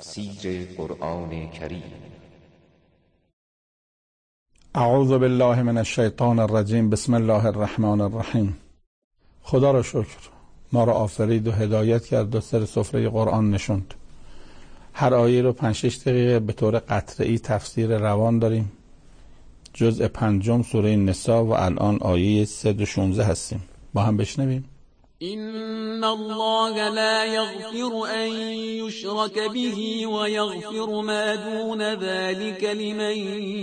تفسیر قرآن کریم. اعوذ بالله من الشیطان الرجیم. بسم الله الرحمن الرحیم. خدا را شکر، ما را آفرید و هدایت کرد و سر سفره قرآن نشوند. هر آیه رو 5-6 دقیقه به طور قطعی تفسیر روان داریم. جزء 5 سوره نساء و الان آیه 116 هستیم. با هم بشنویم. إن الله لا يغفر أن يشرك به ويغفر ما دون ذلك لمن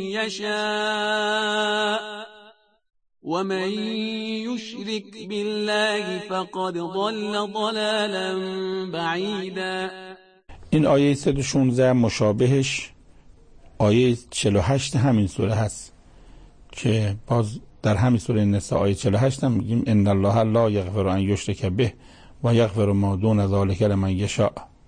يشاء ومن يشرك بالله فقد ضل ضلالا بعيدا. این آیه 116 مشابهش آیه 48 همین سوره هست که باز در همین سوره نساء آیه 48 هم میگیم ان الله لا یغفر ان یشرک به و یغفر ما دون ذلک لمن یشاء.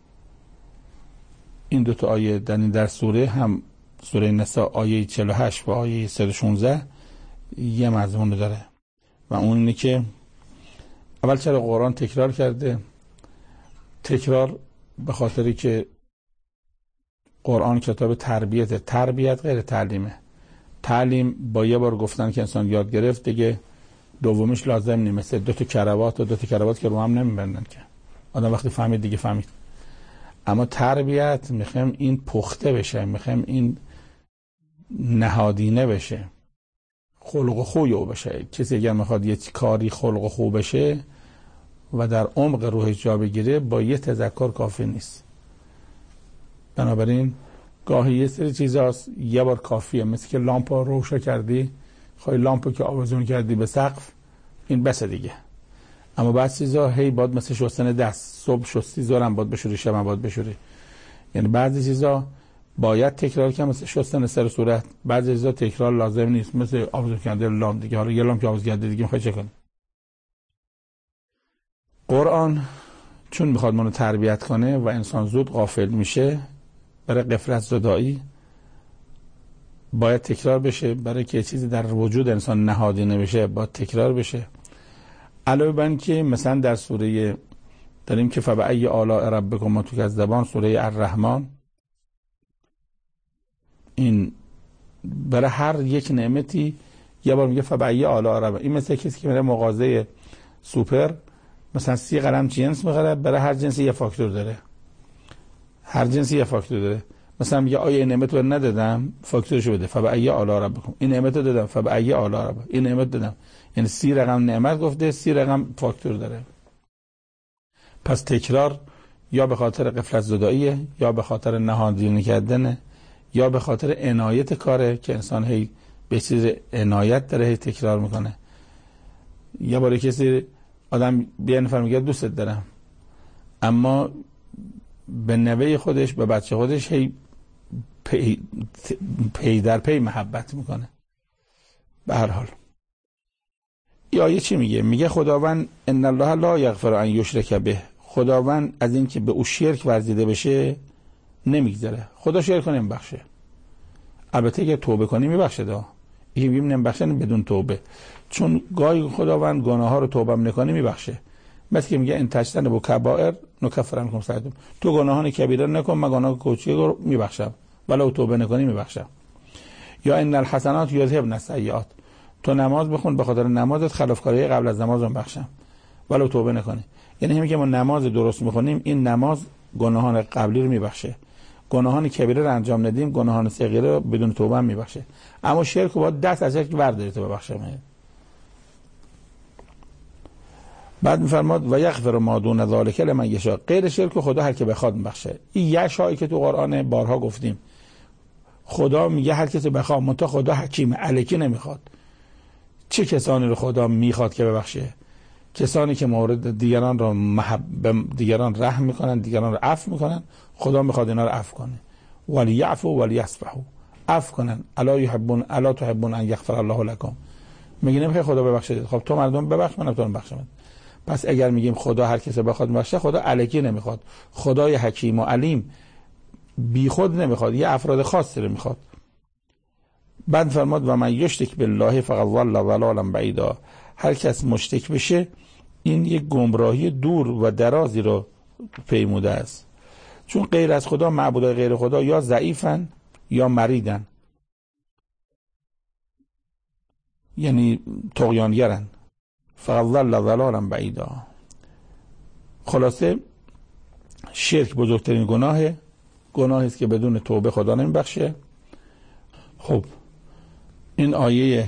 این دو تا آیه در سوره هم سوره نساء آیه 48 و آیه 116 یه مضمون داره و اون اینه که اول چرا قرآن تکرار کرده؟ تکرار به خاطری که قرآن کتاب تربیت غیر تعلیمه. تعلیم با یه بار گفتن که انسان یاد گرفت دیگه دومیش لازم نیست، مثل 2 تا کراوات که رو هم نمیبندن که آدم وقتی فهمید دیگه فهمید. اما تربیت میخوایم این پخته بشه، میخوایم این نهادینه بشه، خلق و خوی بشه. کسی اگر میخواد یه کاری خلق و خو بشه و در عمق روحش جا بگیره با یه تذکر کافی نیست. بنابراین گاهی یه سری چیزاست یه بار کافیه، مثل که لامپ رو روشن کردی، خواهی لامپو که آویزون کردی به سقف این بس دیگه. اما بعد چیزا هی باید مثل شستن دست، صبح شستی زورم باید بشوری، شب باید بشوری. یعنی بعضی چیزا باید تکرار کنم، مثل شستن سر صورت. بعضی چیزا تکرار لازم نیست، مثل آویزون کردن لامپ دیگه. حالا یه لامپ که آویزون کردی دیگه میخوای چه کنی؟ قرآن چون میخواد منو تربیت کنه و انسان زود غافل میشه، برای غفلت زدایی باید تکرار بشه. برای که چیزی در وجود انسان نهادینه بشه باید تکرار بشه. علاوه بر این که مثلا در سوره داریم که فبأی آلاء ربکما تکذبان، سوره الرحمن، این برای هر یک نعمتی یه بار میگه فبأی آلاء ربکما. این مثل کسی که میره مغازه سوپر مثلا 30 قلم جنس میخره، برای هر جنسی یه فاکتور داره. هر جنسی یه فاکتور داره. مثلا میگه آیا این نعمت رو ندادم، فاکتورشو بده، فبأی آلاء ربکما. این نعمت رو دادم، فبأی آلاء ربکما. این نعمت دادم، یعنی 30 رقم نعمت گفته، 30 رقم فاکتور داره. پس تکرار یا به خاطر غفلت زداییه، یا به خاطر نهادینه کردنه، یا به خاطر عنایت کاره که انسان هی به چیز عنایت داره، هی تکرار میکنه. یا برای کسی آدم بیا نفر میگه دوستت دارم، اما به نوه خودش، به بچه خودش هی پی در پی محبت میکنه. به هر حال این آیه چی میگه؟ میگه خداوند ان الله لا یغفر ان یشرک به. خداوند از این که به او شرک ورزیده بشه نمیگذره. خدا شرک کنه نمیبخشه. البته اگه توبه کنی میبخشه. این میگیم نمیبخشه بدون توبه، چون گاهی خداوند گناه ها رو توبه نکنی میبخشه. مثل که میگه ان تجتنبوا کبائر نکفر عنکم سیئاتکم. تو گناهان کبیره نکن، من گناه کوچیک رو میبخشم، ولو توبه نکنی میبخشم. یا ان الحسنات یذهبن السیئات. تو نماز بخون، به خاطر نمازت خلافکاری قبل از نماز رو بخشم، ولو توبه نکنی. یعنی همین که ما نماز درست میخونیم، این نماز گناهان قبلی رو میبخشه. گناهان کبیره رو انجام ندیم، گناهان صغیره رو بدون توبه میبخشه. اما شرک رو باید دست از شرک برداری تو ببخشه. بعد میفرماد و یغفر ما دون ذلک لمن یشاء. غیر شرک خدا هر که بخواد میبخشه. این یشاءی که تو قرآن بارها گفتیم، خدا میگه هر کسی بخواد، منتها خدا حکیم، الکی نمیخواد. چه کسانی رو خدا میخواد که ببخشه؟ کسانی که مورد دیگران رو دیگران رحم میکنن، دیگران رو عفو میکنن. خدا میخواد اینا رو عفو کنه. ولیعفو ولیصفحوا. عفو کنن. الا تحبون ان یغفر الله لكم. میگه نمیخواد خدا ببخشه. خب تو مردم ببخش، من تو رو ببخشم. پس اگر میگیم خدا هر کسی بخواد ببخشه، خدا الکی نمیخواد. خدای حکیم و علیم بی خود نمیخواد، یه افراد خاصی رو میخواد. بعد فرماد و من یشرک بالله فقد ضل ضلالا بعیدا. هر کس مشرک بشه این یک گمراهی دور و درازی رو پیموده است. چون غیر از خدا، معبودای غیر خدا یا ضعیفن یا مریدن، یعنی طغیانگرن. فقط ضل ضلالا بعیدا. خلاصه شرک بزرگترین گناهی است که بدون توبه خدا نمیبخشه. خب این آیه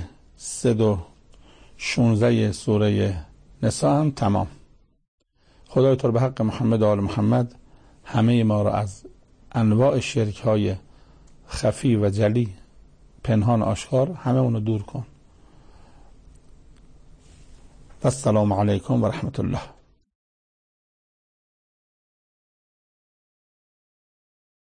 316 سوره نساء هم تمام. خدای تو به حق محمد و آل محمد همه ما را از انواع شرک های خفی و جلی، پنهان آشکار، همه اونو دور کن. السلام علیکم و رحمت الله.